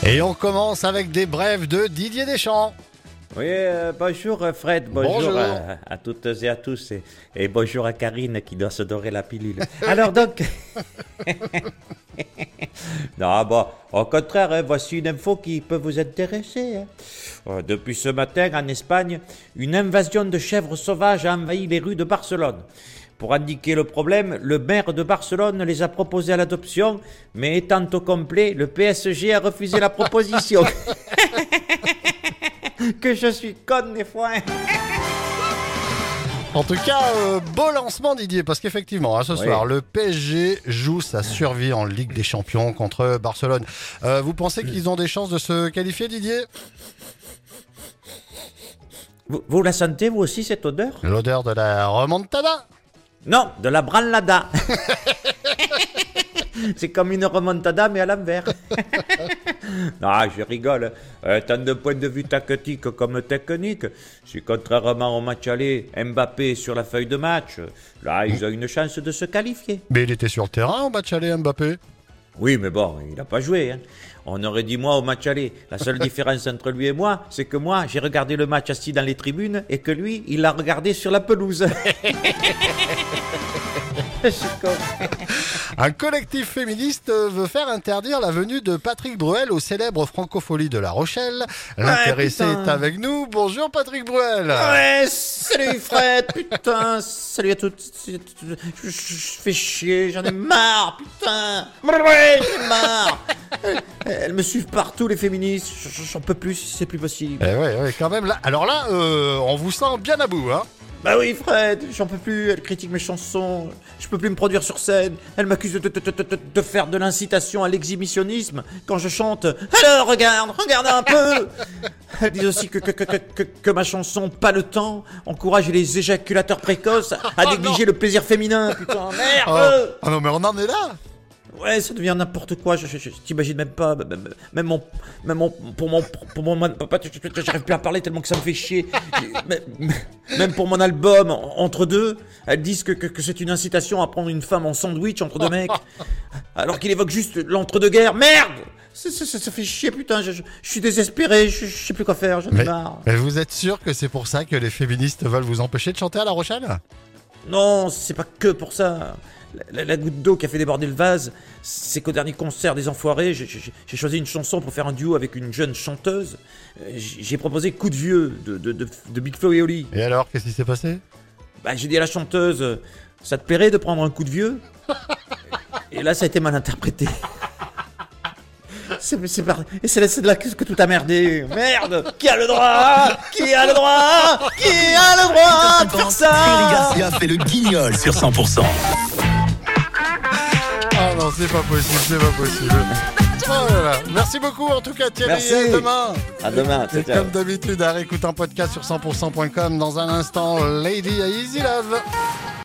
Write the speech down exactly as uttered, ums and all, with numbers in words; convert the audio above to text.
Et on commence avec des brèves de Didier Deschamps. Oui, euh, bonjour Fred, bonjour, Bonjour. À, à toutes et à tous, et, et bonjour à Karine qui doit se dorer la pilule. Alors donc, non, bon, au contraire, hein, voici une info qui peut vous intéresser. hein. Euh, Depuis ce matin, en Espagne, une invasion de chèvres sauvages a envahi les rues de Barcelone. Pour indiquer le problème, le maire de Barcelone les a proposés à l'adoption, mais étant au complet, le P S G a refusé la proposition. Que je suis conne des fois. En tout cas, euh, beau lancement Didier, parce qu'effectivement, hein, ce Oui. soir, le P S G joue sa survie en Ligue des Champions contre Barcelone. Euh, vous pensez qu'ils ont des chances de se qualifier, Didier ? Vous, vous la sentez, vous aussi, cette odeur? L'odeur de la remontada ? Non, de la branlada. C'est comme une remontada, mais à l'envers. Non, je rigole. Euh, tant de point de vue tactique comme technique, si contrairement au match aller, Mbappé est sur la feuille de match, là, ils ont une chance de se qualifier. Mais il était sur le terrain au match aller, Mbappé. Oui, mais bon, il n'a pas joué. Hein. On aurait dit moi au match aller. La seule différence entre lui et moi, c'est que moi, j'ai regardé le match assis dans les tribunes et que lui, il l'a regardé sur la pelouse. Je suis con. Un collectif féministe veut faire interdire la venue de Patrick Bruel au célèbre Francofolie de La Rochelle. L'intéressé putain. est avec nous. Bonjour Patrick Bruel. Ouais, salut Fred, putain, salut à toutes. Je, je- je fais chier, j'en ai marre, putain. Ouais, j'en ai marre. Elles me suivent partout, les féministes. J- J'en peux plus, c'est plus possible. Eh ouais, ouais, quand même là. Alors là, euh, on vous sent bien à bout, hein. Bah oui, Fred, j'en peux plus. Elle critique mes chansons. Je peux plus me produire sur scène. Elle m'accuse de, de- de- de- de- de faire de l'incitation à l'exhibitionnisme quand je chante. Alors, regarde, regarde un peu. Elle dit aussi que, que, que, que, que- que ma chanson Pas le temps encourage les éjaculateurs précoces à Oh négliger le plaisir féminin. Putain, Oh. merde. Ah non, mais on en est là. Ouais, ça devient n'importe quoi, je, je, je- je t'imagine même pas, même, même mon, même mon, pour mon, pour mon, papa, j'arrive plus à parler tellement que ça me fait chier. Même- Même pour mon album, Entre deux, elles disent que, que, que c'est une incitation à prendre une femme en sandwich entre deux mecs, alors qu'il évoque juste l'entre-deux-guerres. Merde! ça, ça, ça- ça fait chier, putain, je, je- je suis désespéré, je, je sais plus quoi faire, j'en ai Mais, marre. mais vous êtes sûr que c'est pour ça que les féministes veulent vous empêcher de chanter à La Rochelle ? Non, c'est pas que pour ça. La, la- la goutte d'eau qui a fait déborder le vase, c'est qu'au dernier concert des Enfoirés, j'ai- j'ai j'ai choisi une chanson pour faire un duo avec une jeune chanteuse. Euh, J'ai j'ai proposé Coup de vieux de, de, de, de Big Flo et Oli. Et alors, qu'est-ce qui s'est passé ? Bah, j'ai dit à la chanteuse, euh, ça te plairait de prendre un coup de vieux? Et là, ça a été mal interprété. C'est c'est par- Et c'est là, c'est de là que, que tout a merdé. Merde! Qui a le droit? Qui a le droit? Qui a le droit de faire ça? Thierry Garcia fait le guignol sur cent pour cent. Ah non, c'est pas possible, c'est pas possible. Oh là là. Merci beaucoup en tout cas Thierry, Merci. et à demain. À demain, Et ciao, ciao. comme d'habitude, à réécouter un podcast sur cent pour cent point com. Dans un instant, Lady Easy Love.